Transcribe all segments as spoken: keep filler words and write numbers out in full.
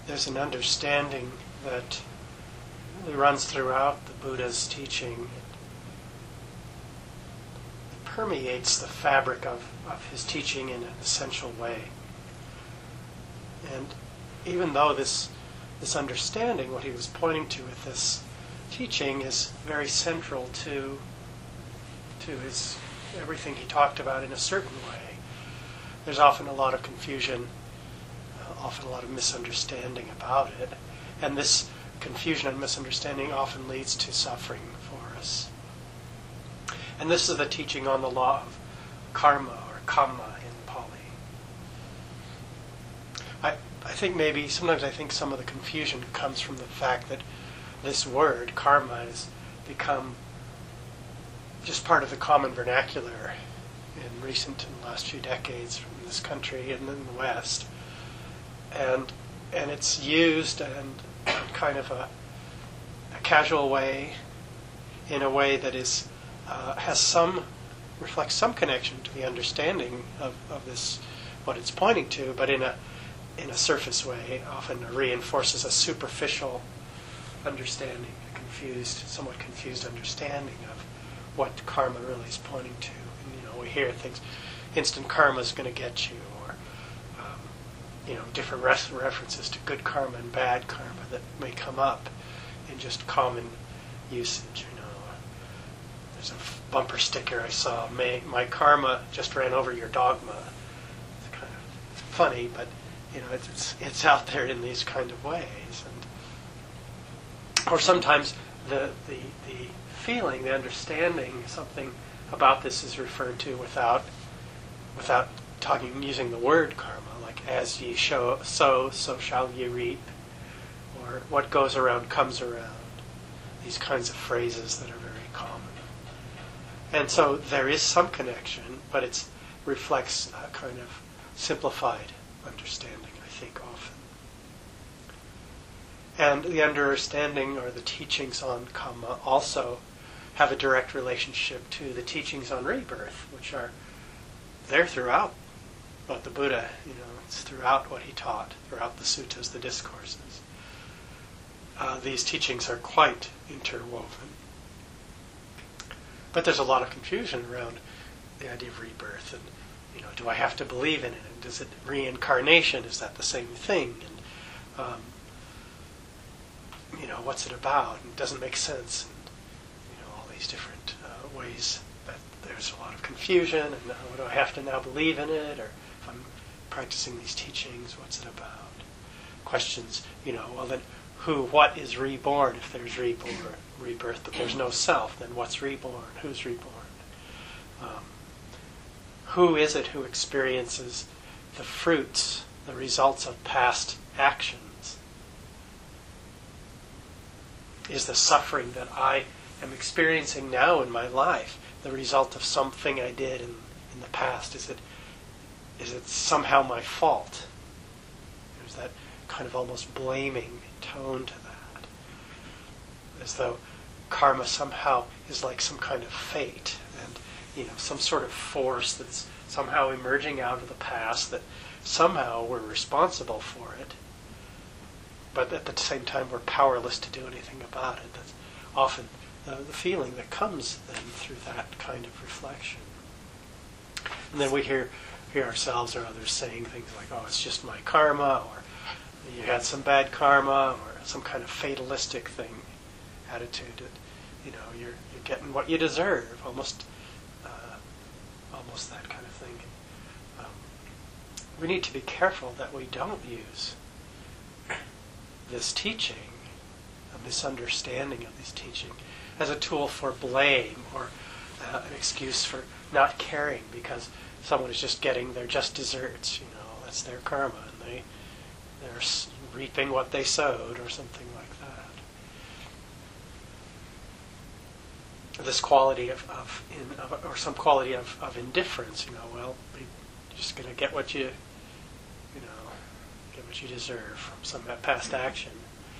there's an understanding that runs throughout the Buddha's teaching. It permeates the fabric of, of his teaching in an essential way. And even though this this understanding, what he was pointing to with this teaching, is very central to to his everything he talked about in a certain way, there's often a lot of confusion, uh, often a lot of misunderstanding about it. And this confusion and misunderstanding often leads to suffering for us. And this is the teaching on the law of karma, or kamma in Pali. I, I think maybe, sometimes I think some of the confusion comes from the fact that this word, karma, has become just part of the common vernacular in recent and last few decades from this country and in the West. And and it's used and kind of a, a casual way, in a way that is uh, has some reflects some connection to the understanding of, of this, what it's pointing to, but in a in a surface way. Often reinforces a superficial understanding, a confused, somewhat confused understanding of what karma really is pointing to. And, you know, we hear things, instant karma is going to get you, or um, you know, different res- references to good karma and bad karma that may come up in just common usage. You know, there's a bumper sticker I saw: "My, my karma just ran over your dogma." It's kind of funny, but you know, it's, it's it's out there in these kind of ways, and or sometimes the the the feeling, the understanding, something about this is referred to without without talking, using the word karma, like "as ye show, sow, so shall ye reap," or "what goes around comes around." These kinds of phrases that are very common. And so there is some connection, but it reflects a kind of simplified understanding, I think, often. And the understanding or the teachings on kamma also have a direct relationship to the teachings on rebirth, which are there throughout what the Buddha, you know, it's throughout what he taught, throughout the suttas, the discourses. Uh, these teachings are quite interwoven. But there's a lot of confusion around the idea of rebirth, and, you know, do I have to believe in it? And is it reincarnation? Is that the same thing? And, um, you know, what's it about? And it doesn't make sense. And, you know, all these different uh, ways that there's a lot of confusion. And uh, do I have to now believe in it? Or if I'm practicing these teachings, what's it about? Questions, you know, well then, who, what is reborn? If there's reborn, rebirth, but there's no self, then what's reborn? Who's reborn? Um, who is it who experiences the fruits, the results of past actions? Is the suffering that I am experiencing now in my life the result of something I did in, in the past? Is it is it somehow my fault? There's that kind of almost blaming tone to that, as though karma somehow is like some kind of fate, and, you know, some sort of force that's somehow emerging out of the past, that somehow we're responsible for it, but at the same time we're powerless to do anything about it. That's often the, the feeling that comes then through that kind of reflection. And then we hear hear ourselves or others saying things like, "Oh, it's just my karma," or "you had some bad karma," or some kind of fatalistic thing, attitude that, you know, you're you're getting what you deserve, almost uh, almost that kind of thing. Um, we need to be careful that we don't use this teaching, a misunderstanding of this teaching, as a tool for blame or uh, an excuse for not caring because someone is just getting their just desserts. You know, that's their karma, and they they're reaping what they sowed, or something like that. This quality of, of, in, of or some quality of, of indifference. You know, well, you're just going to get what you, you know, get what you deserve from some past action.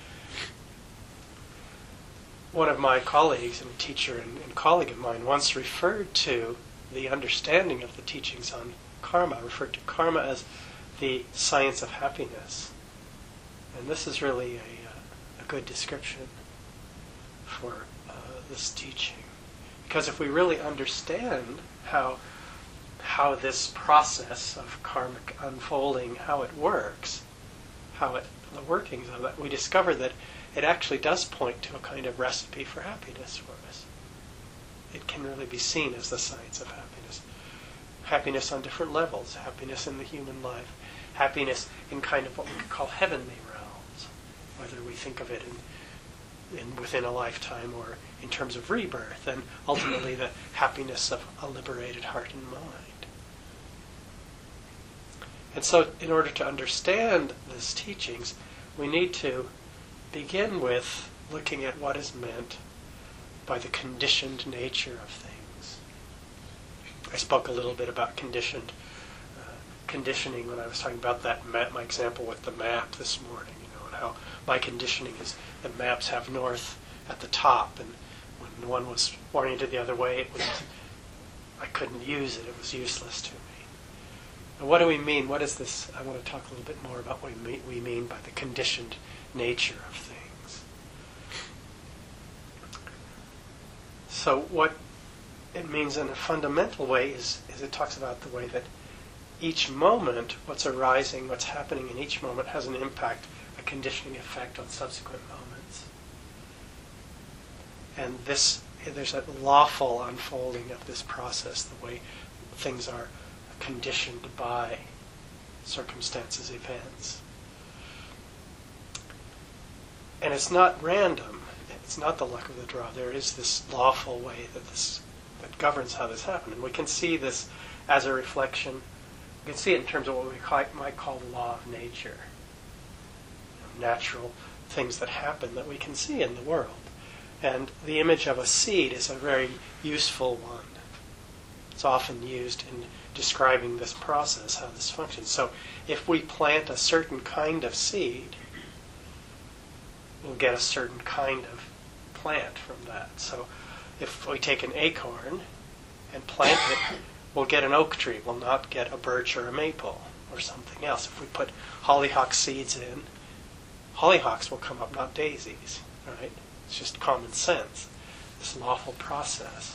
One of my colleagues, and a teacher and, and colleague of mine, once referred to the understanding of the teachings on karma, referred to karma as the science of happiness. And this is really a, uh, a good description for uh, this teaching. Because if we really understand how how this process of karmic unfolding, how it works, how it the workings of it, we discover that it actually does point to a kind of recipe for happiness for us. It can really be seen as the science of happiness. Happiness on different levels, happiness in the human life, happiness in kind of what we could call heavenly realms, whether we think of it in, in within a lifetime or in terms of rebirth, and ultimately the happiness of a liberated heart and mind. And so in order to understand these teachings, we need to begin with looking at what is meant by the conditioned nature of things. I spoke a little bit about conditioned uh, conditioning when I was talking about that map, my example with the map this morning, you know, and how my conditioning is that maps have north at the top, and when one was oriented the other way, it was, I couldn't use it. It was useless to me. And what do we mean? What is this? I want to talk a little bit more about what we mean, we mean by the conditioned nature of things. So what it means in a fundamental way is, is it talks about the way that each moment, what's arising, what's happening in each moment has an impact, a conditioning effect on subsequent moments. And this, there's a lawful unfolding of this process, the way things are conditioned by circumstances, events. And it's not random. It's not the luck of the draw. There is this lawful way that this that governs how this happens. And we can see this as a reflection. We can see it in terms of what we call, might call the law of nature. You know, natural things that happen that we can see in the world. And the image of a seed is a very useful one. It's often used in describing this process, how this functions. So if we plant a certain kind of seed, we'll get a certain kind of plant from that. So if we take an acorn and plant it, we'll get an oak tree. We'll not get a birch or a maple or something else. If we put hollyhock seeds in, hollyhocks will come up, not daisies. Right? It's just common sense, this lawful process.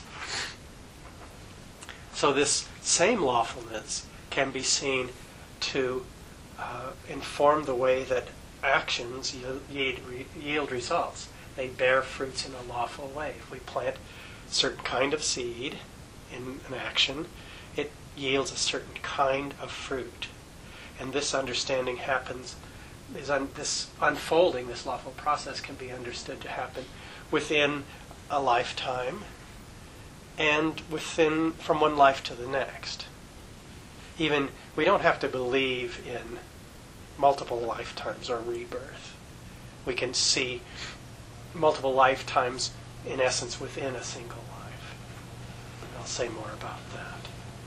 So this same lawfulness can be seen to uh, inform the way that actions yield, yield results. They bear fruits in a lawful way. If we plant a certain kind of seed in an action, it yields a certain kind of fruit. And this understanding happens, is un, this unfolding, this lawful process can be understood to happen within a lifetime and within from one life to the next. Even we don't have to believe in multiple lifetimes or rebirth. We can see multiple lifetimes in essence within a single life. And I'll say more about that.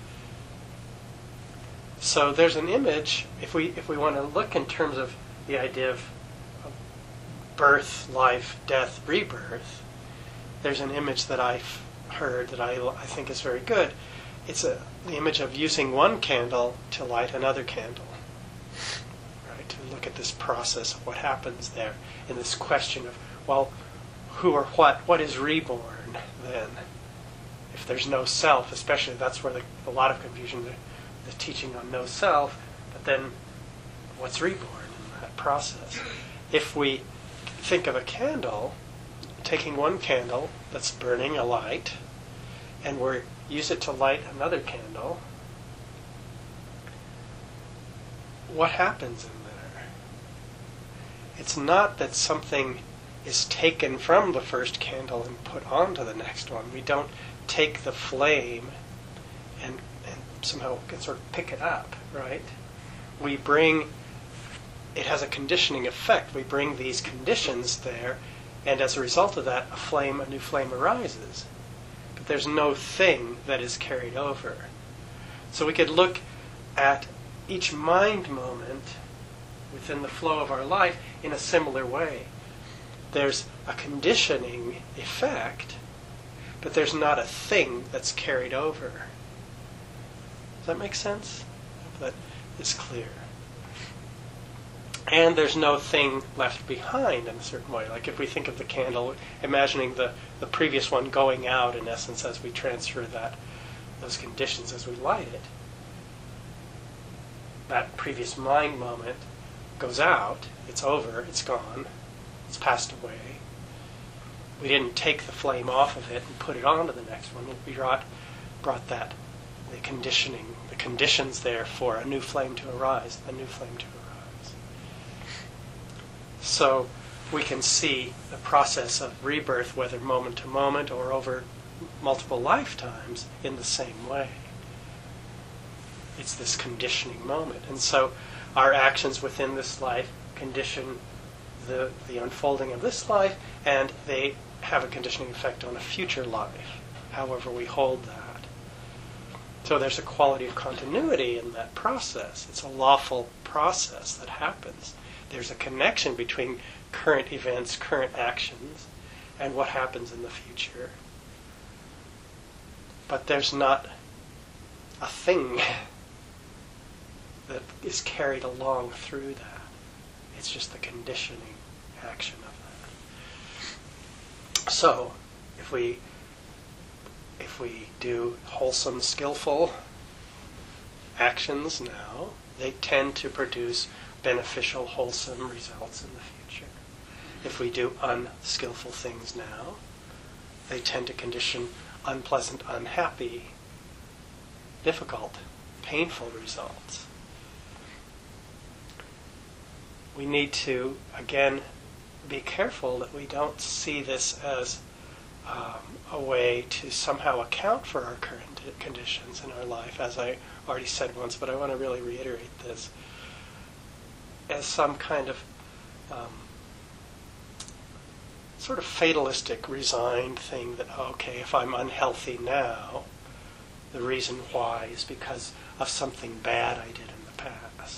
So there's an image, if we if we want to look in terms of the idea of, of birth, life, death, rebirth, there's an image that I've heard that I, I think is very good. It's a, the image of using one candle to light another candle. Right? To look at this process of what happens there in this question of, well, who or what? What is reborn then? If there's no self, especially that's where the, a lot of confusion, the, the teaching on no self, but then what's reborn in that process? If we think of a candle, taking one candle that's burning a light, and we use it to light another candle, what happens in there? It's not that something is taken from the first candle and put onto the next one. We don't take the flame and, and somehow sort of pick it up, right? We bring, it has a conditioning effect. We bring these conditions there, and as a result of that, a flame, a new flame arises. But there's no thing that is carried over. So we could look at each mind moment within the flow of our life in a similar way. There's a conditioning effect, but there's not a thing that's carried over. Does that make sense? I hope that is clear. And there's no thing left behind in a certain way. Like if we think of the candle, imagining the, the previous one going out, in essence, as we transfer that those conditions as we light it. That previous mind moment goes out, it's over, it's gone, it's passed away. We didn't take the flame off of it and put it onto the next one. We brought, brought that, the conditioning, the conditions there for a new flame to arise, a new flame to arise. So we can see the process of rebirth, whether moment to moment or over multiple lifetimes, in the same way. It's this conditioning moment. And so our actions within this life condition the, the unfolding of this life, and they have a conditioning effect on a future life, however we hold that. So there's a quality of continuity in that process. It's a lawful process that happens. There's a connection between current events, current actions, and what happens in the future. But there's not a thing that is carried along through that. It's just the conditioning action of that. So, if we if we do wholesome, skillful actions now, they tend to produce beneficial, wholesome results in the future. If we do unskillful things now, they tend to condition unpleasant, unhappy, difficult, painful results. We need to, again, be careful that we don't see this as um, a way to somehow account for our current conditions in our life, as I already said once, but I want to really reiterate this, as some kind of um, sort of fatalistic, resigned thing that, okay, if I'm unhealthy now, the reason why is because of something bad I did in the past.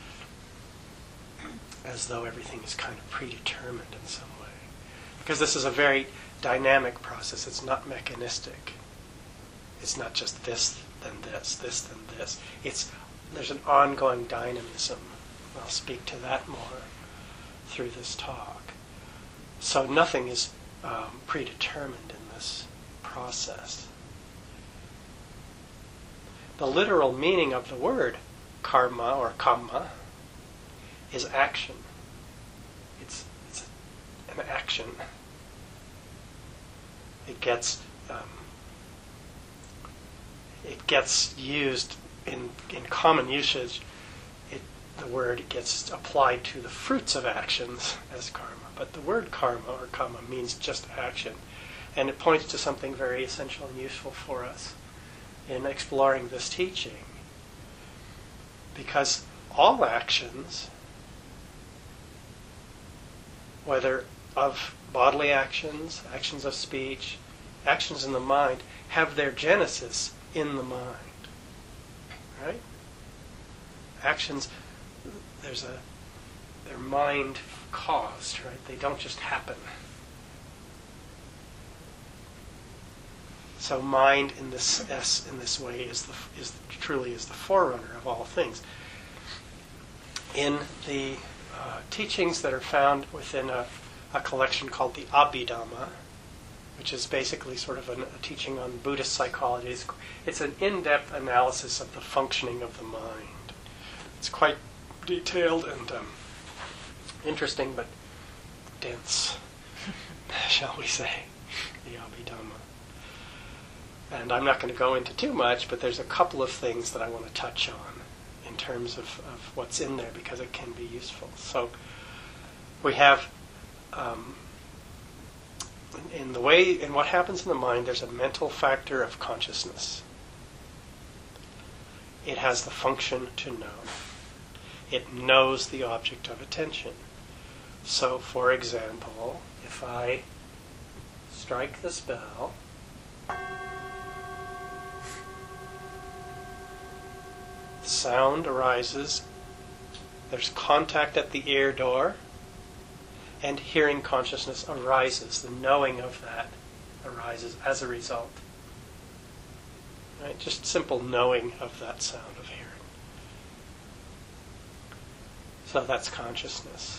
As though everything is kind of predetermined in some way. Because this is a very dynamic process. It's not mechanistic. It's not just this, then this, this, then this. It's there's an ongoing dynamism. I'll speak to that more through this talk. So nothing is um, predetermined in this process. The literal meaning of the word karma or kamma is action. It's, it's an action. It gets um, it gets used in in common usage. It, the word gets applied to the fruits of actions as karma, but the word karma or kamma means just action, and it points to something very essential and useful for us in exploring this teaching, because all actions, whether of bodily actions, actions of speech, actions in the mind, have their genesis in the mind. Right? Actions, there's a, they're mind caused, right? They don't just happen. So mind in this s in this way is the is truly is the forerunner of all things. In the uh, teachings that are found within a, a collection called the Abhidhamma, which is basically sort of an, a teaching on Buddhist psychology, it's, it's an in-depth analysis of the functioning of the mind. It's quite detailed and um, interesting, but dense, shall we say, the Abhidhamma. And I'm not going to go into too much, but there's a couple of things that I want to touch on in terms of, of what's in there, because it can be useful. So we have, um, in, in the way, in what happens in the mind, there's a mental factor of consciousness. It has the function to know. It knows the object of attention. So, for example, if I strike this bell, sound arises, there's contact at the ear door, and hearing consciousness arises. The knowing of that arises as a result. Right? Just simple knowing of that sound of hearing. though that's consciousness.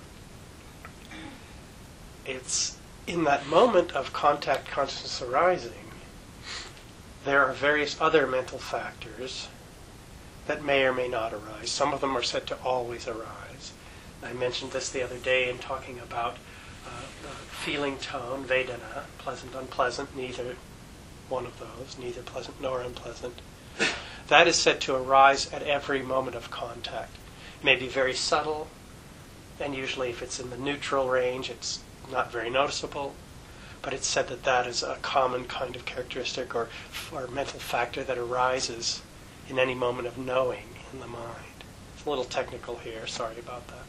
It's in that moment of contact consciousness arising, there are various other mental factors that may or may not arise. Some of them are said to always arise. I mentioned this the other day in talking about uh, the feeling tone, Vedana, pleasant, unpleasant, neither one of those, neither pleasant nor unpleasant. That is said to arise at every moment of contact. It may be very subtle, and usually if it's in the neutral range, it's not very noticeable, but it's said that that is a common kind of characteristic or, or mental factor that arises in any moment of knowing in the mind. It's a little technical here, sorry about that.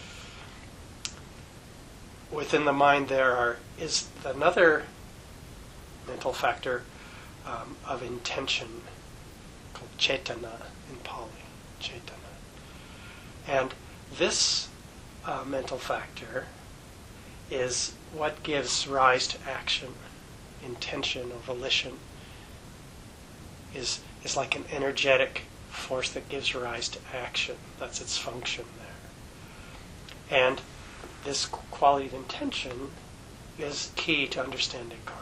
Within the mind there are is another mental factor um, of intention called cetana in Pali, cetana. And this uh, mental factor is what gives rise to action, intention or volition, is is like an energetic force that gives rise to action. That's its function there. And this quality of intention is key to understanding karma.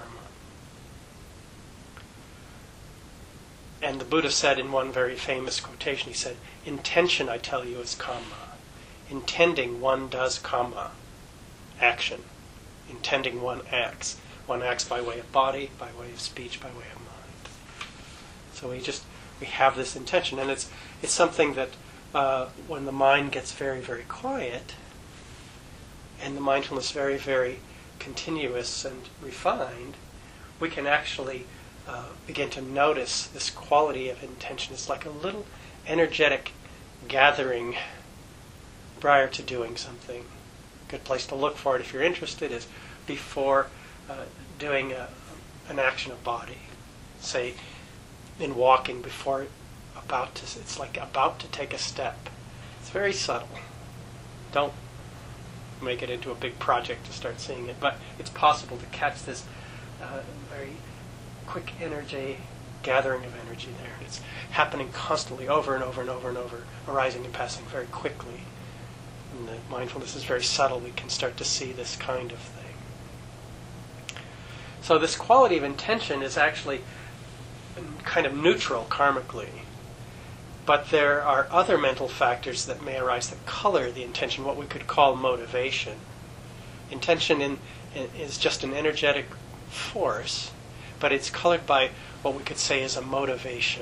And the Buddha said in one very famous quotation, he said, intention, I tell you, is kamma. Intending, one does kamma, action. Intending, one acts. One acts by way of body, by way of speech, by way of mind. So we just, we have this intention. And it's it's something that uh, when the mind gets very, very quiet, and the mindfulness very, very continuous and refined, we can actually uh, begin to notice this quality of intention. It's like a little energetic gathering prior to doing something. A good place to look for it if you're interested is before uh, doing a, an action of body. Say, in walking, before about to, it's like about to take a step. It's very subtle. Don't make it into a big project to start seeing it, but it's possible to catch this uh, very quick energy, gathering of energy there. It's happening constantly, over and over and over and over, arising and passing very quickly. And the mindfulness is very subtle. We can start to see this kind of thing. So this quality of intention is actually kind of neutral karmically. But there are other mental factors that may arise that color the intention, what we could call motivation. Intention in, in, is just an energetic force, but it's colored by what we could say is a motivation.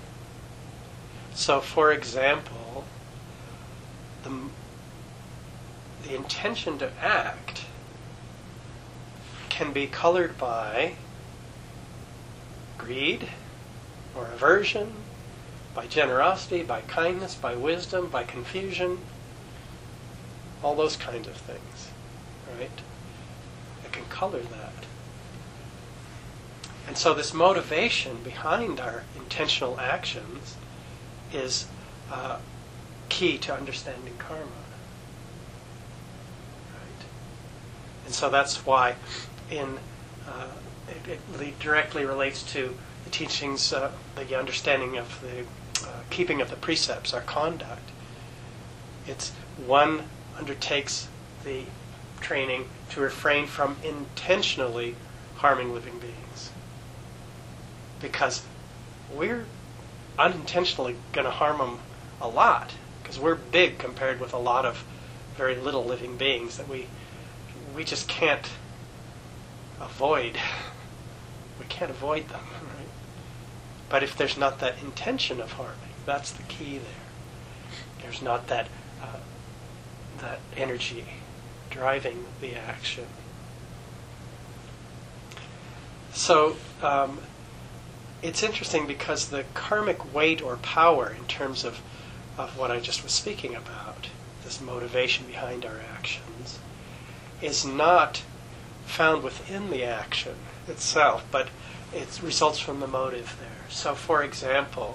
So, for example, the, the intention to act can be colored by greed or aversion, by generosity, by kindness, by wisdom, by confusion, all those kinds of things, right? It can color that. And so this motivation behind our intentional actions is uh, key to understanding karma, right? And so that's why in uh, it, it le- directly relates to the teachings, uh, the understanding of the uh, keeping of the precepts, our conduct. It's one undertakes the training to refrain from intentionally harming living beings. Because we're unintentionally going to harm them a lot, because we're big compared with a lot of very little living beings that we we just can't avoid. We can't avoid them, right? But if there's not that intention of harming, that's the key there. There's not that uh, that energy driving the action. So um, it's interesting because the karmic weight or power in terms of, of what I just was speaking about, this motivation behind our actions, is not found within the action itself, but it results from the motive there. So, for example,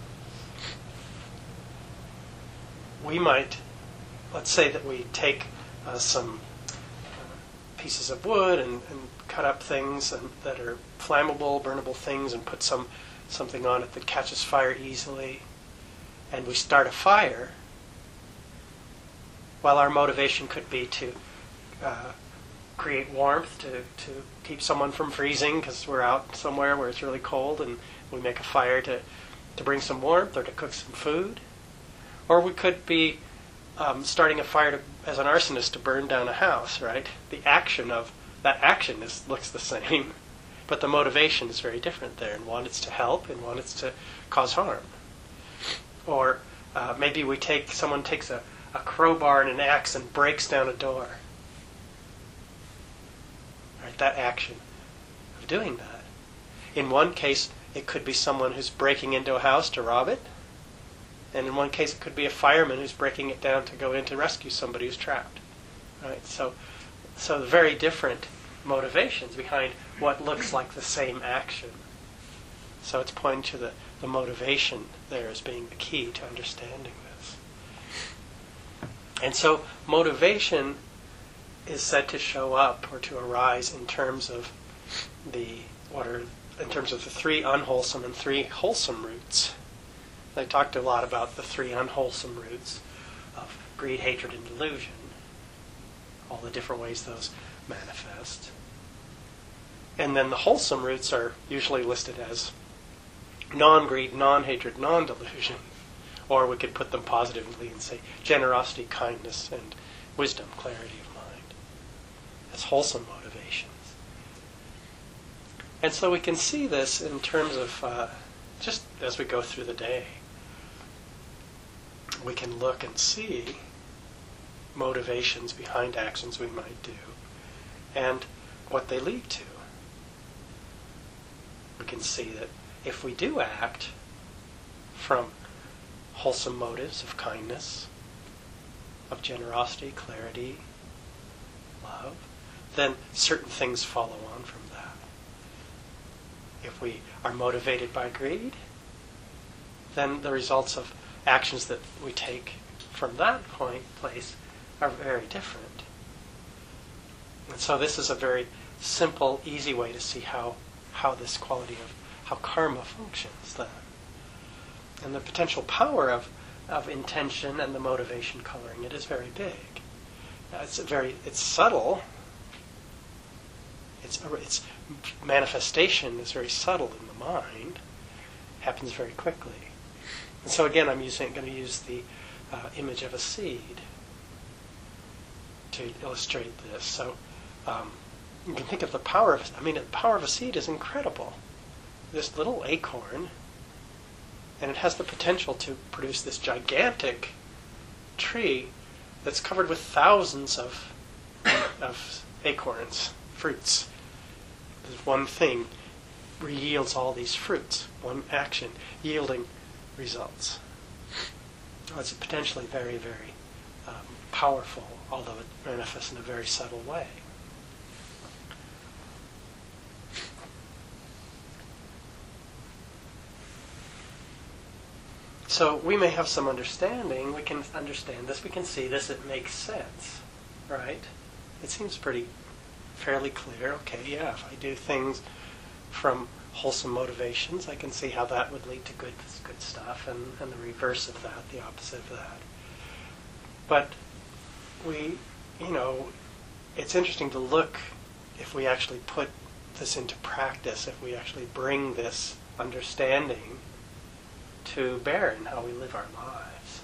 we might, let's say that we take uh, some uh, pieces of wood and, and cut up things and, that are flammable, burnable things, and put some something on it that catches fire easily, and we start a fire. while our motivation could be to uh, create warmth, to, to keep someone from freezing because we're out somewhere where it's really cold and we make a fire to, to bring some warmth or to cook some food. Or we could be um, starting a fire to, as an arsonist to burn down a house, right? The action of that action is looks the same, but the motivation is very different there. And one is to help, and one is to cause harm. Or uh, maybe we take someone takes a, a crowbar and an axe and breaks down a door. Right, that action of doing that. In one case, it could be someone who's breaking into a house to rob it. And in one case, it could be a fireman who's breaking it down to go in to rescue somebody who's trapped. Right? So, so very different motivations behind what looks like the same action. So it's pointing to the, the motivation there as being the key to understanding this. And so motivation is said to show up or to arise in terms of the what are in terms of the three unwholesome and three wholesome roots. I talked a lot about the three unwholesome roots of greed, hatred, and delusion, all the different ways those manifest. And then the wholesome roots are usually listed as non-greed, non-hatred, non-delusion. Or we could put them positively and say generosity, kindness, and wisdom, clarity of mind. That's wholesome motivations. And so we can see this in terms of, uh, just as we go through the day, we can look and see motivations behind actions we might do and what they lead to. We can see that if we do act from wholesome motives of kindness, of generosity, clarity, love, then certain things follow on from that. If we are motivated by greed, then the results of actions that we take from that point place are very different. And so this is a very simple, easy way to see how, how this quality of how karma functions then. And the potential power of, of intention and the motivation coloring it is very big. Uh, it's very it's subtle. Its its manifestation is very subtle in the mind. Happens very quickly. And so again, I'm using going to use the uh, image of a seed to illustrate this. So um, you can think of the power of. I mean, the power of a seed is incredible. This little acorn, and it has the potential to produce this gigantic tree that's covered with thousands of of acorns, fruits. This one thing yields all these fruits, one action yielding results. Oh, it's potentially very, very um, powerful, although it manifests in a very subtle way. So we may have some understanding. We can understand this. We can see this. It makes sense, right? It seems pretty fairly clear. Okay, yeah, if I do things from wholesome motivations, I can see how that would lead to good good stuff, and, and the reverse of that, the opposite of that. But we, you know, it's interesting to look if we actually put this into practice, if we actually bring this understanding to bear in how we live our lives.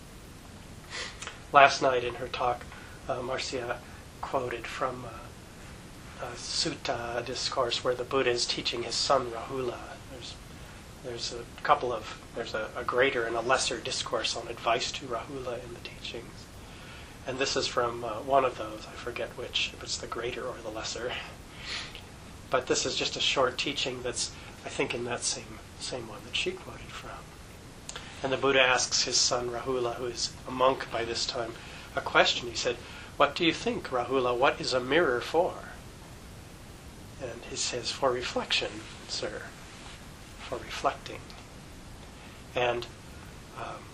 Last night in her talk, uh, Marcia quoted from uh, a sutta, a discourse where the Buddha is teaching his son Rahula. There's there's a couple of, there's a, a greater and a lesser discourse on advice to Rahula in the teachings. And this is from uh, one of those, I forget which, if it's the greater or the lesser. But this is just a short teaching that's, I think, in that same same one that she quoted from. And the Buddha asks his son Rahula, who is a monk by this time, a question. He said, "What do you think, Rahula, what is a mirror for?" And he says, "For reflection, sir, for reflecting." And um,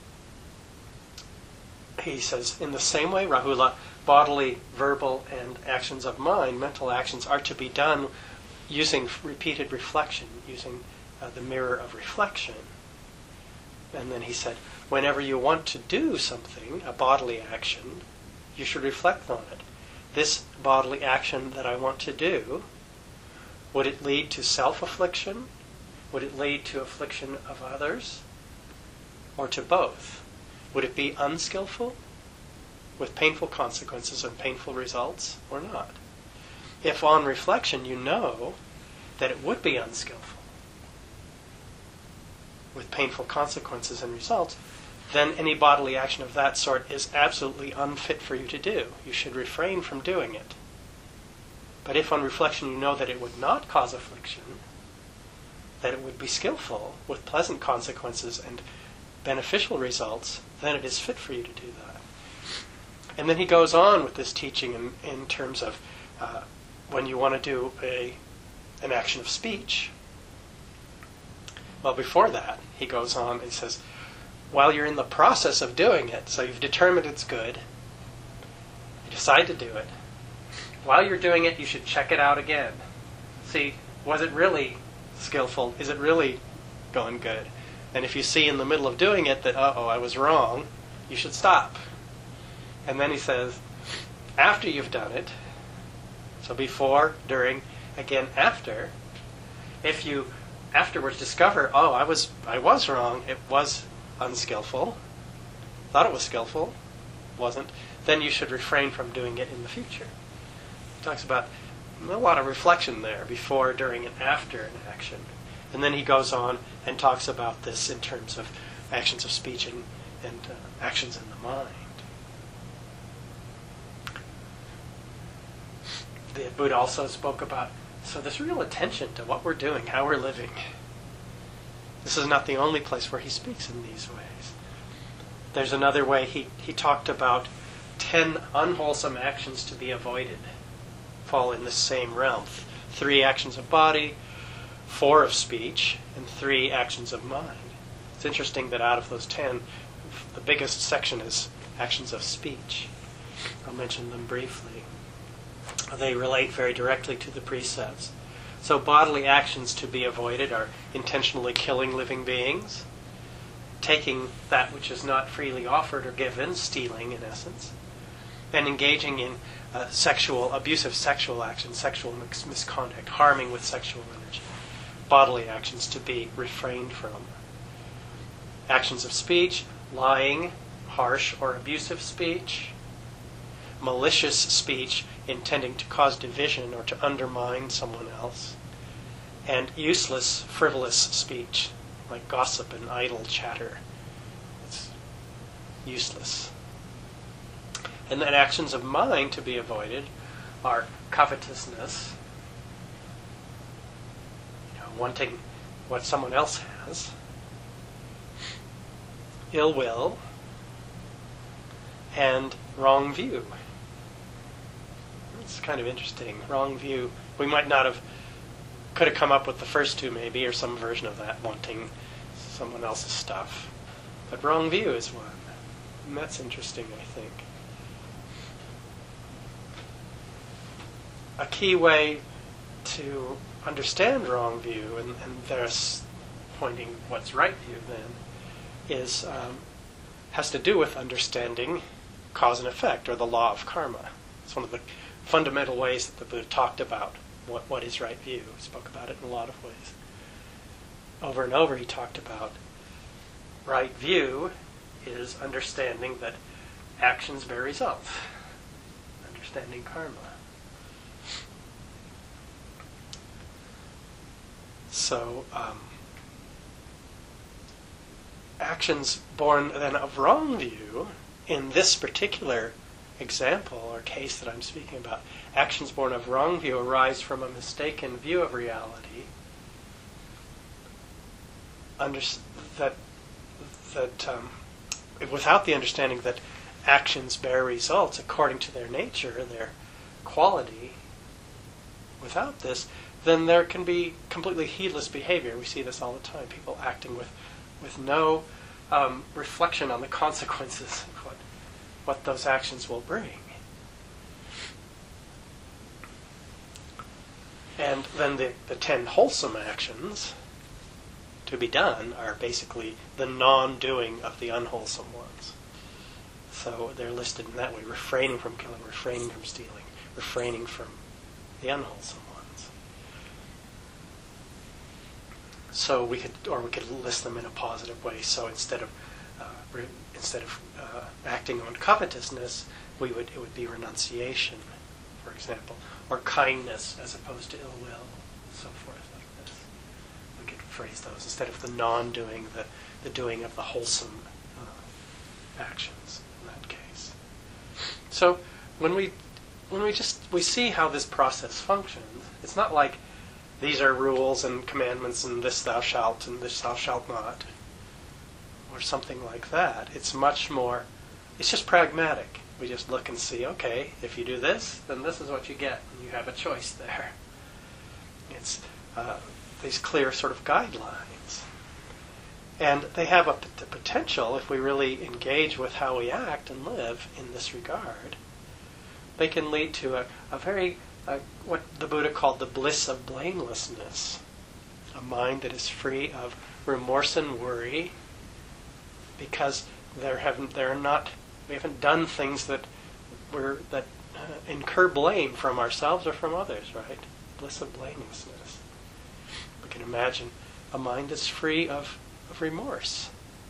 he says, in the same way, Rahula, bodily, verbal, and actions of mind, mental actions, are to be done using repeated reflection, using uh, the mirror of reflection. And then he said, whenever you want to do something, a bodily action, you should reflect on it. This bodily action that I want to do, would it lead to self-affliction? Would it lead to affliction of others? Or to both? Would it be unskillful, with painful consequences and painful results, or not? If on reflection you know that it would be unskillful, with painful consequences and results, then any bodily action of that sort is absolutely unfit for you to do. You should refrain from doing it. But if on reflection you know that it would not cause affliction, that it would be skillful, with pleasant consequences and beneficial results, then it is fit for you to do that. And then he goes on with this teaching in, in terms of uh, when you want to do a an action of speech. Well, before that, he goes on and says, while you're in the process of doing it, so you've determined it's good, you decide to do it, while you're doing it, you should check it out again. See, was it really skillful? Is it really going good? And if you see in the middle of doing it that, uh-oh, I was wrong, you should stop. And then he says, after you've done it, so before, during, again after, if you afterwards discover, oh, I was I was wrong, it was unskillful, thought it was skillful, wasn't, then you should refrain from doing it in the future. He talks about a lot of reflection there, before, during, and after an action. And then he goes on and talks about this in terms of actions of speech and, and uh, actions in the mind. The Buddha also spoke about, so this real attention to what we're doing, how we're living. This is not the only place where he speaks in these ways. There's another way he, he talked about ten unwholesome actions to be avoided, fall in the same realm. Three actions of body, four of speech, and three actions of mind. It's interesting that out of those ten, the biggest section is actions of speech. I'll mention them briefly. They relate very directly to the precepts. So bodily actions to be avoided are intentionally killing living beings, taking that which is not freely offered or given, stealing in essence, and engaging in uh, sexual, abusive sexual actions, sexual mis- misconduct, harming with sexual energy. Bodily actions to be refrained from. Actions of speech, lying, harsh or abusive speech, malicious speech intending to cause division or to undermine someone else, and useless, frivolous speech, like gossip and idle chatter. It's useless. And then actions of mind to be avoided are covetousness, you know, wanting what someone else has, ill will, and wrong view. It's kind of interesting. Wrong view. We might not have, could have come up with the first two maybe, or some version of that, wanting someone else's stuff. But wrong view is one. And that's interesting, I think. A key way to understand wrong view, and, and there's pointing what's right view then, is um, has to do with understanding cause and effect, or the law of karma. It's one of the fundamental ways that the Buddha talked about what, what is right view. He spoke about it in a lot of ways. Over and over he talked about right view is understanding that actions bear results. Understanding karma. So, um, actions born then of wrong view, in this particular example or case that I'm speaking about, actions born of wrong view arise from a mistaken view of reality. Under, that that um, without the understanding that actions bear results according to their nature, their quality, without this, then there can be completely heedless behavior. We see this all the time. People acting with, with no um, reflection on the consequences of what, what those actions will bring. And then the, the ten wholesome actions to be done are basically the non-doing of the unwholesome ones. So they're listed in that way: refraining from killing, refraining from stealing, refraining from the unwholesome ones. So we could, or we could list them in a positive way. So instead of uh, re, instead of uh, acting on covetousness, we would it would be renunciation, for example, or kindness as opposed to ill will, so forth like this. We could phrase those instead of the non-doing, the the doing of the wholesome uh, actions in that case. So when we when we just we see how this process functions, it's not like these are rules and commandments and this thou shalt and this thou shalt not, or something like that. It's much more, it's just pragmatic. We just look and see, okay, if you do this, then this is what you get, and you have a choice there. It's uh, these clear sort of guidelines. And they have a, the potential, if we really engage with how we act and live in this regard, they can lead to a, a very, uh, what the Buddha called the bliss of blamelessness, a mind that is free of remorse and worry, because there haven't, there are not, we haven't done things that were that uh, incur blame from ourselves or from others, right? Bliss of blamelessness. We can imagine a mind that's free of, of remorse,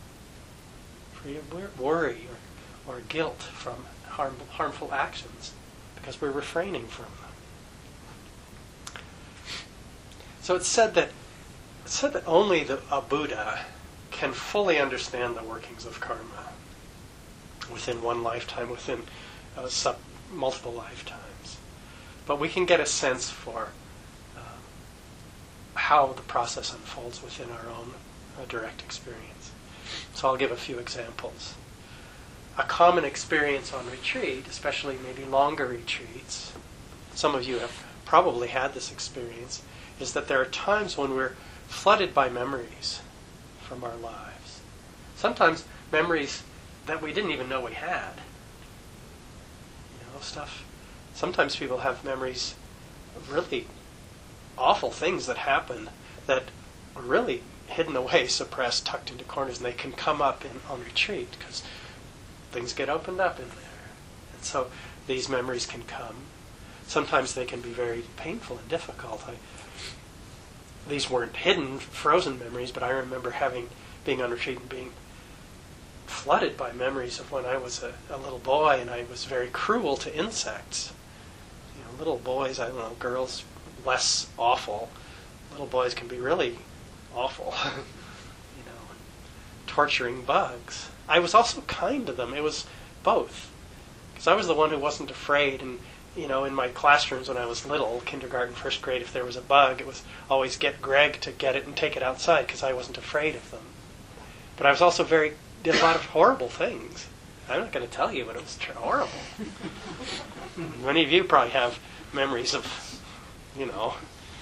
free of wor- worry or, or guilt from harm, harmful actions, because we're refraining from them. So it's said that it's said that only the, a Buddha can fully understand the workings of karma within one lifetime, within uh, sub, multiple lifetimes. But we can get a sense for uh, how the process unfolds within our own uh, direct experience. So I'll give a few examples. A common experience on retreat, especially maybe longer retreats, some of you have probably had this experience, is that there are times when we're flooded by memories from our lives. Sometimes memories that we didn't even know we had. You know, stuff. Sometimes people have memories of really awful things that happen that are really hidden away, suppressed, tucked into corners, and they can come up in, on retreat because things get opened up in there. And so these memories can come. Sometimes they can be very painful and difficult. I, these weren't hidden, frozen memories, but I remember having, being on retreat and being flooded by memories of when I was a, a little boy and I was very cruel to insects. You know, little boys, I don't know, girls less awful. Little boys can be really awful. You know, torturing bugs. I was also kind to them. It was both. Because I was the one who wasn't afraid, and you know, in my classrooms when I was little, kindergarten, first grade, if there was a bug, it was always get Greg to get it and take it outside because I wasn't afraid of them. But I was also very, did a lot of horrible things. I'm not going to tell you, but it was horrible. Many of you probably have memories of, you know,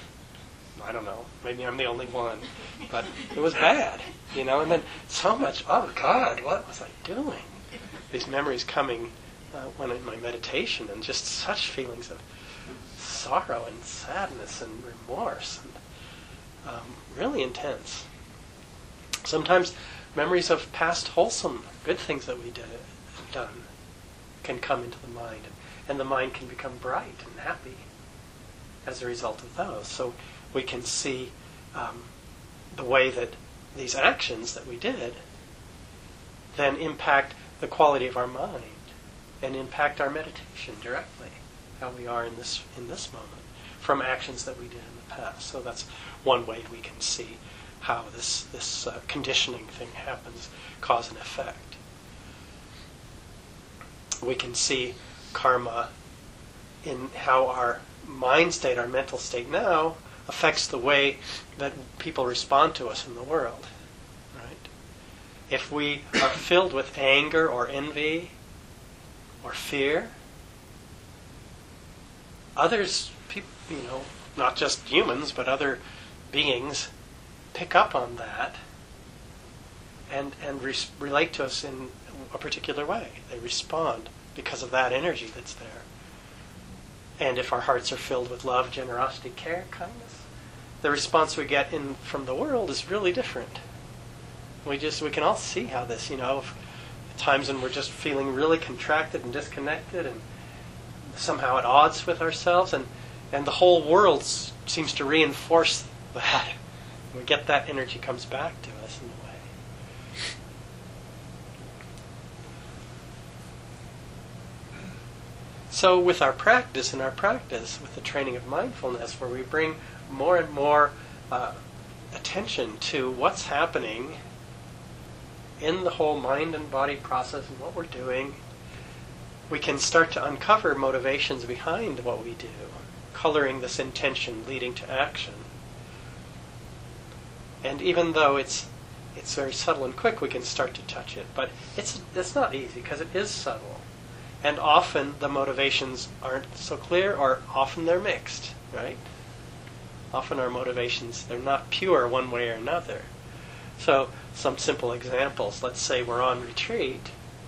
I don't know, maybe I'm the only one, but it was bad, you know, and then so much, oh God, what was I doing? These memories coming uh, when in my meditation, and just such feelings of sorrow and sadness and remorse, and um, really intense. Sometimes memories of past wholesome, good things that we did, done can come into the mind, and the mind can become bright and happy as a result of those. So we can see um, the way that these actions that we did then impact the quality of our mind and impact our meditation directly, how we are in this in this moment, from actions that we did in the past. So that's one way we can see how this, this uh, conditioning thing happens, cause and effect. We can see karma in how our mind state, our mental state now, affects the way that people respond to us in the world. Right? If we are filled with anger or envy or fear, others, people, you know, not just humans, but other beings pick up on that and and re- relate to us in a particular way. They respond because of that energy that's there. And if our hearts are filled with love, generosity, care, kindness, the response we get in from the world is really different. We just we can all see how this, you know, if, times when we're just feeling really contracted and disconnected and somehow at odds with ourselves, and and the whole world s- seems to reinforce that. We get that energy comes back to us in a way. So with our practice, in our practice, with the training of mindfulness, where we bring more and more uh, attention to what's happening in the whole mind and body process and what we're doing, we can start to uncover motivations behind what we do, coloring this intention leading to action. And even though it's it's very subtle and quick, we can start to touch it. But it's it's not easy because it is subtle. And often the motivations aren't so clear, or often they're mixed, right? Often our motivations, they're not pure one way or another. So some simple examples. Let's say we're on retreat,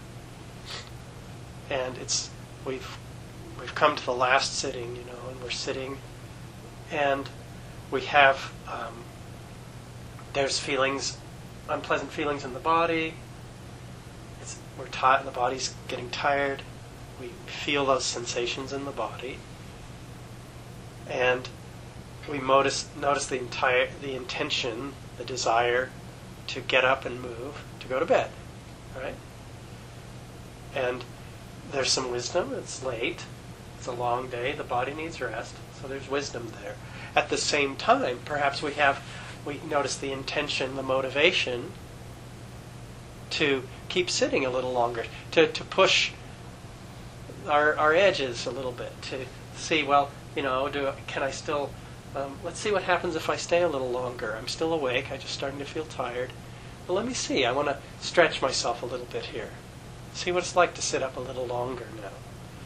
and it's we've we've come to the last sitting, you know, and we're sitting, and we have um, there's feelings, unpleasant feelings in the body. It's, we're tired. The body's getting tired. We feel those sensations in the body, and we notice notice the entire the intention, the desire to get up and move, to go to bed, right? And there's some wisdom. It's late. It's a long day. The body needs rest. So there's wisdom there. At the same time, perhaps we have we notice the intention, the motivation to keep sitting a little longer, to to push our our edges a little bit, to see, well, you know, do can I still Um, let's see what happens if I stay a little longer. I'm still awake. I'm just starting to feel tired. But let me see. I want to stretch myself a little bit here. See what it's like to sit up a little longer now.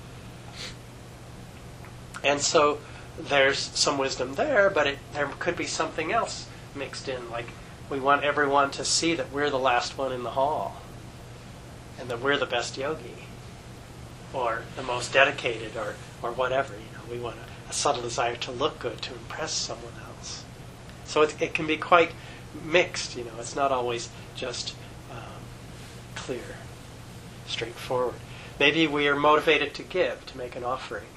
And so there's some wisdom there, but it, there could be something else mixed in. Like we want everyone to see that we're the last one in the hall, and that we're the best yogi, or the most dedicated, or, or whatever. You know, we want to a subtle desire to look good, to impress someone else. So it, it can be quite mixed, you know. It's not always just um, clear, straightforward. Maybe we are motivated to give, to make an offering.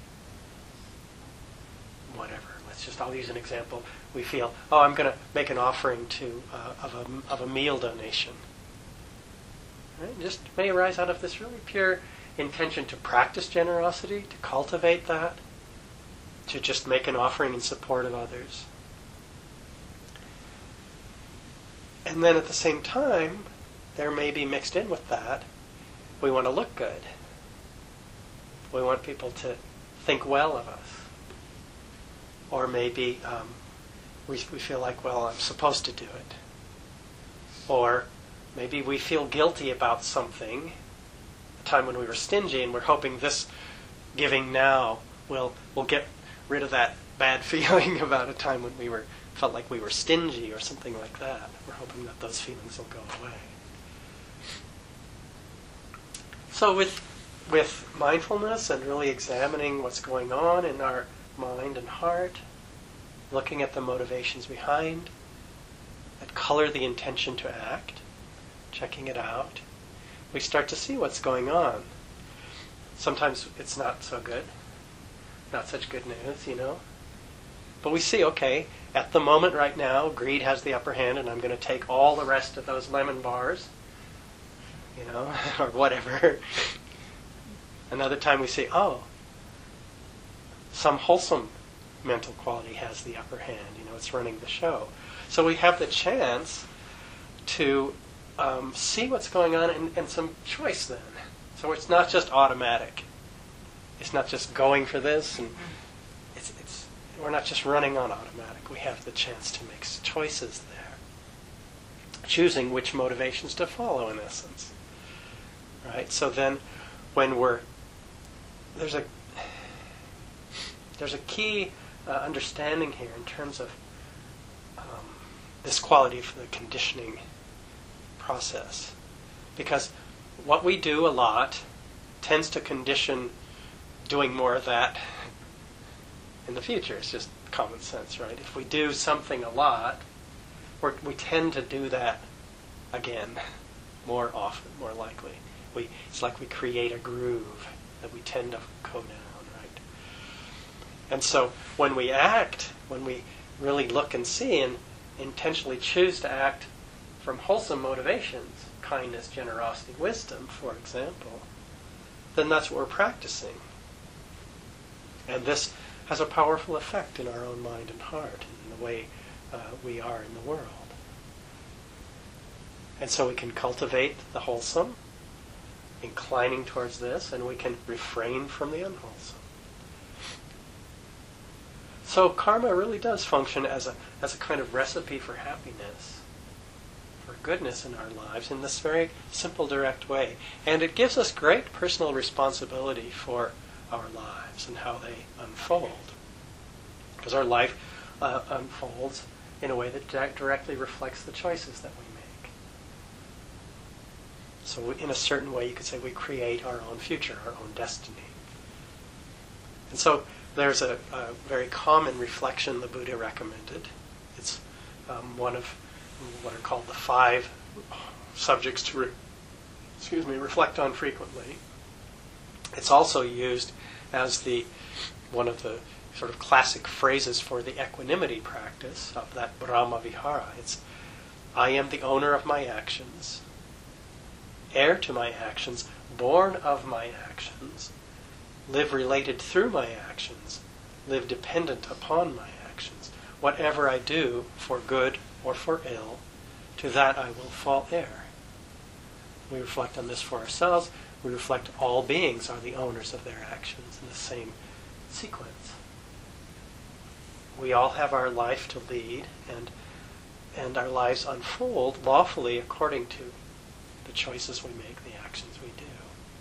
Whatever. Let's just, I'll use an example. We feel, oh, I'm going to make an offering to uh, of a of a meal donation. Right? It just may arise out of this really pure intention to practice generosity, to cultivate that, to just make an offering in support of others. And then at the same time, there may be mixed in with that, we want to look good. We want people to think well of us. Or maybe um, we, we feel like, well, I'm supposed to do it. Or maybe we feel guilty about something, a time when we were stingy, and we're hoping this giving now will will get rid of that bad feeling about a time when we were felt like we were stingy or something like that. We're hoping that those feelings will go away. So with with mindfulness and really examining what's going on in our mind and heart, looking at the motivations behind that color the intention to act, checking it out, we start to see what's going on. Sometimes it's not so good. Not such good news, you know. But we see, okay, at the moment right now, greed has the upper hand, and I'm going to take all the rest of those lemon bars, you know, or whatever. Another time we see, oh, some wholesome mental quality has the upper hand, you know, it's running the show. So we have the chance to um, see what's going on and, and some choice then. So it's not just automatic. It's not just going for this, and it's it's we're not just running on automatic. We have the chance to make choices there, choosing which motivations to follow in essence. Right? So then, when we're there's a there's a key uh, understanding here in terms of um, this quality of the conditioning process, because what we do a lot tends to condition doing more of that in the future. It's just common sense, right? If we do something a lot, we're, we tend to do that again more often, more likely. We, it's like we create a groove that we tend to go down, right? And so when we act, when we really look and see and intentionally choose to act from wholesome motivations, kindness, generosity, wisdom, for example, then that's what we're practicing. And this has a powerful effect in our own mind and heart, in the way uh, we are in the world. And so we can cultivate the wholesome, inclining towards this, and we can refrain from the unwholesome. So karma really does function as a as a kind of recipe for happiness, for goodness in our lives, in this very simple, direct way. And it gives us great personal responsibility for our lives and how they unfold. Because our life uh, unfolds in a way that di- directly reflects the choices that we make. So we, in a certain way, you could say we create our own future, our own destiny. And so there's a, a very common reflection the Buddha recommended. It's um, one of what are called the five subjects to re- excuse me, reflect on frequently. It's also used as the one of the sort of classic phrases for the equanimity practice of that Brahma Vihara. It's, I am the owner of my actions, heir to my actions, born of my actions, live related through my actions, live dependent upon my actions. Whatever I do, for good or for ill, to that I will fall heir. We reflect on this for ourselves. We reflect all beings are the owners of their actions in the same sequence. We all have our life to lead, and and our lives unfold lawfully according to the choices we make, the actions we do.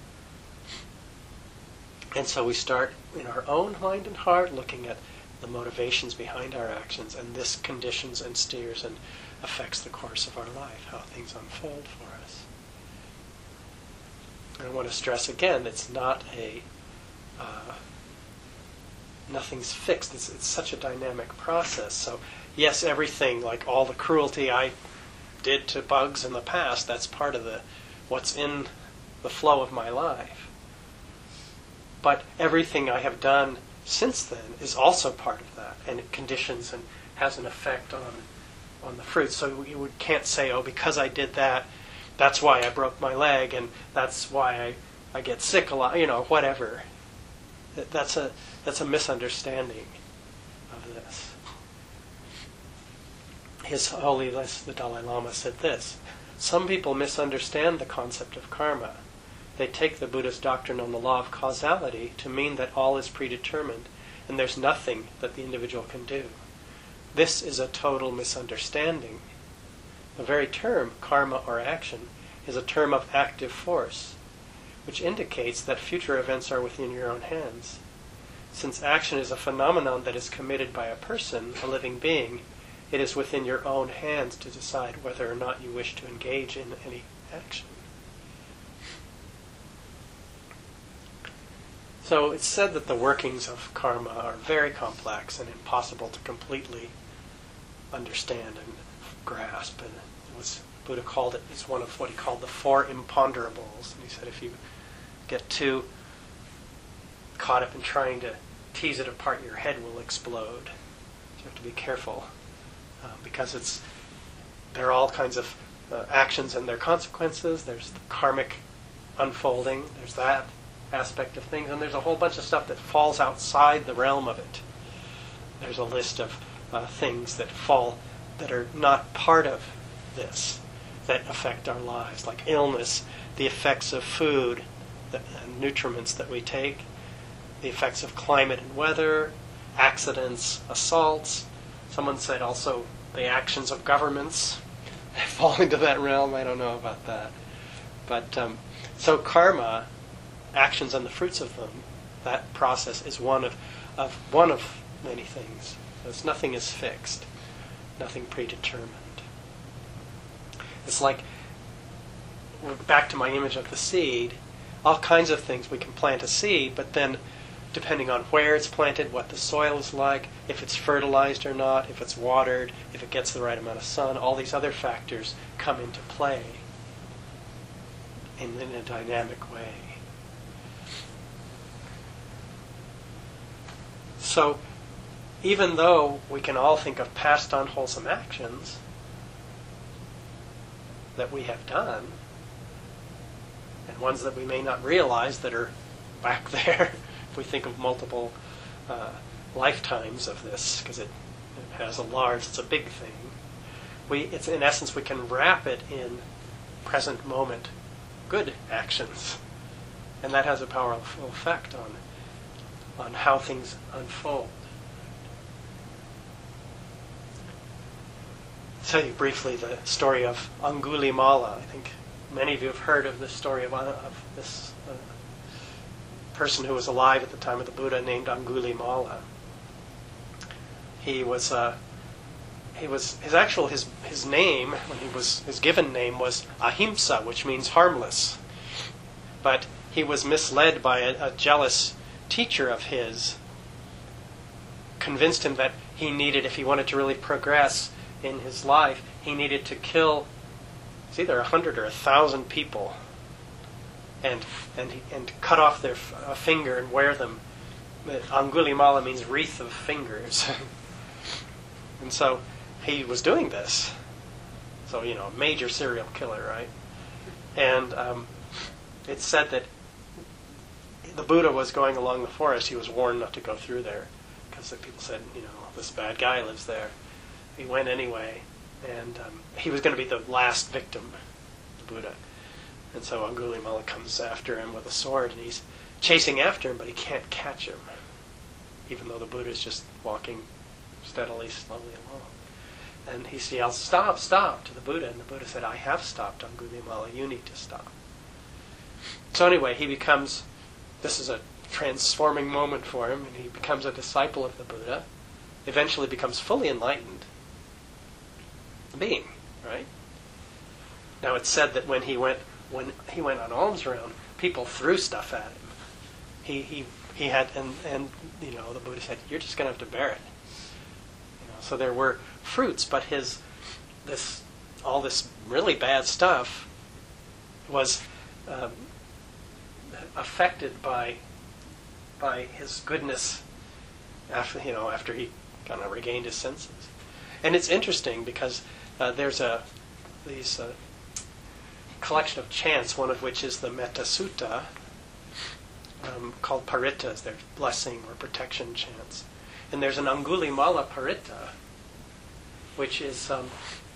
And so we start in our own mind and heart looking at the motivations behind our actions, and this conditions and steers and affects the course of our life, how things unfold for us. And I want to stress again, it's not a, uh, nothing's fixed. It's, it's such a dynamic process. So yes, everything, like all the cruelty I did to bugs in the past, that's part of the what's in the flow of my life. But everything I have done since then is also part of that, and it conditions and has an effect on on the fruit. So you can't say, oh, because I did that, that's why I broke my leg, and that's why I, I get sick a lot, you know, whatever. That's a that's a misunderstanding of this. His Holiness the Dalai Lama said this: some people misunderstand the concept of karma. They take the Buddhist doctrine on the law of causality to mean that all is predetermined and there's nothing that the individual can do. This is a total misunderstanding. The very term, karma or action, is a term of active force, which indicates that future events are within your own hands. Since action is a phenomenon that is committed by a person, a living being, it is within your own hands to decide whether or not you wish to engage in any action. So it's said that the workings of karma are very complex and impossible to completely understand and grasp. And it was, Buddha called it, it's one of what he called the four imponderables. And he said if you get too caught up in trying to tease it apart, your head will explode. So you have to be careful uh, because it's there are all kinds of uh, actions and their consequences. There's the karmic unfolding. There's that aspect of things, and there's a whole bunch of stuff that falls outside the realm of it. There's a list of uh, things that fall that are not part of this that affect our lives, like illness, the effects of food, the and nutriments that we take, the effects of climate and weather, accidents, assaults. Someone said also the actions of governments fall into that realm. I don't know about that. But um, so karma, actions and the fruits of them, that process is one of, of one of many things. There's nothing is fixed, nothing predetermined. It's like, back to my image of the seed, all kinds of things we can plant a seed, but then depending on where it's planted, what the soil is like, if it's fertilized or not, if it's watered, if it gets the right amount of sun, all these other factors come into play in, in a dynamic way. So, even though we can all think of past unwholesome actions that we have done, and ones that we may not realize that are back there, if we think of multiple uh, lifetimes of this, because it, it has a large, it's a big thing. We, it's in essence, we can wrap it in present moment good actions, and that has a powerful effect on on how things unfold. I'll tell you briefly the story of Angulimala. I think many of you have heard of this story of, of this uh, person who was alive at the time of the Buddha named Angulimala. He was uh, he was his actual his his name when he was his given name was Ahimsa, which means harmless. But he was misled by a, a jealous teacher of his, convinced him that he needed, if he wanted to really progress in his life, he needed to kill it's either a hundred or a thousand people, and and and cut off their f- a finger and wear them. Angulimala means wreath of fingers, and so he was doing this. So you know, major serial killer, right? And um, it's said that the Buddha was going along the forest. He was warned not to go through there because the people said, you know, this bad guy lives there. He went anyway, and um, he was going to be the last victim, the Buddha. And so Angulimala comes after him with a sword, and he's chasing after him, but he can't catch him, even though the Buddha is just walking steadily, slowly along. And he yells, "Stop, stop," to the Buddha, and the Buddha said, "I have stopped, Angulimala, you need to stop." So anyway, he becomes, this is a transforming moment for him, and he becomes a disciple of the Buddha, eventually becomes fully enlightened being, right? Now it's said that when he went when he went on alms round, people threw stuff at him. He he he had and and you know the Buddha said, "You're just going to have to bear it." You know, so there were fruits, but his this all this really bad stuff was um, affected by by his goodness after you know after he kind of regained his senses. And it's interesting because uh, there's a these uh, collection of chants, one of which is the Metta Sutta, um, called parittas. They're blessing or protection chants. And there's an Angulimala paritta, which is um,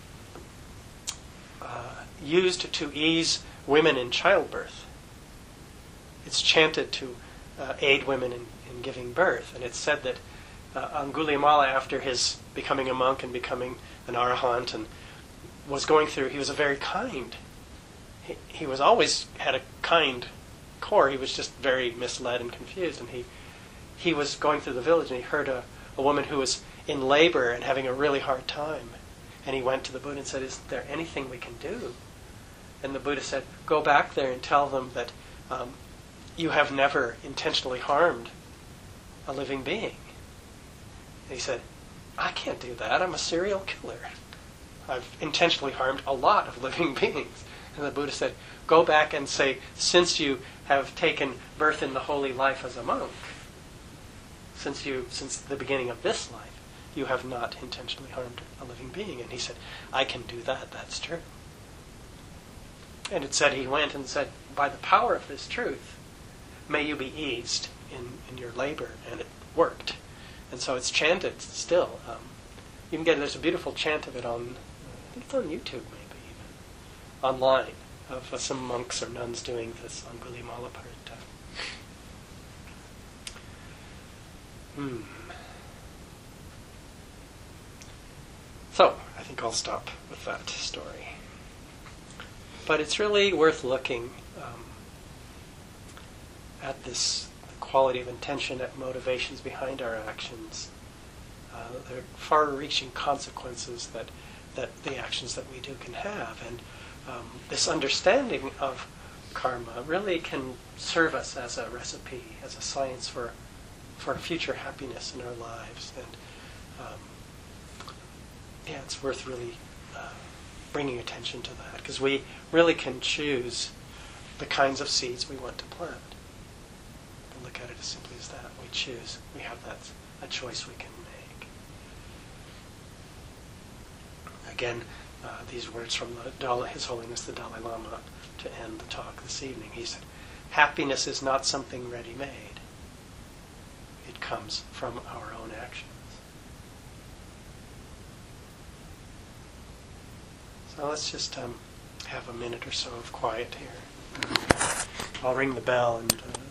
uh, used to ease women in childbirth. It's chanted to uh, aid women in, in giving birth. And it's said that uh, Angulimala, after his becoming a monk and becoming an arahant, and was going through, he was a very kind. He, he was always had a kind core. He was just very misled and confused. And he he was going through the village, and he heard a, a woman who was in labor and having a really hard time. And he went to the Buddha and said, "Is there anything we can do?" And the Buddha said, "Go back there and tell them that um, you have never intentionally harmed a living being." And he said, "I can't do that. I'm a serial killer. I've intentionally harmed a lot of living beings." And the Buddha said, "Go back and say, since you have taken birth in the holy life as a monk, since you since the beginning of this life, you have not intentionally harmed a living being." And he said, "I can do that. That's true." And it said he went and said, "By the power of this truth, may you be eased in, in your labor." And it worked. And so it's chanted still. Um, you can get, there's a beautiful chant of it on, I think it's on YouTube maybe even, online, of uh, some monks or nuns doing this Angulimala paritta. Hmm. So, I think I'll stop with that story. But it's really worth looking um, at this quality of intention, at motivations behind our actions. Uh, there are far-reaching consequences that, that the actions that we do can have. And um, this understanding of karma really can serve us as a recipe, as a science for for future happiness in our lives. And um, yeah, it's worth really uh, bringing attention to that, because we really can choose the kinds of seeds we want to plant. And look at it as simply as that. We choose. We have that a choice we can make. Again, uh, these words from the Dalai, His Holiness the Dalai Lama to end the talk this evening. He said, "Happiness is not something ready-made. It comes from our own actions." So let's just um, have a minute or so of quiet here. I'll ring the bell and... Uh,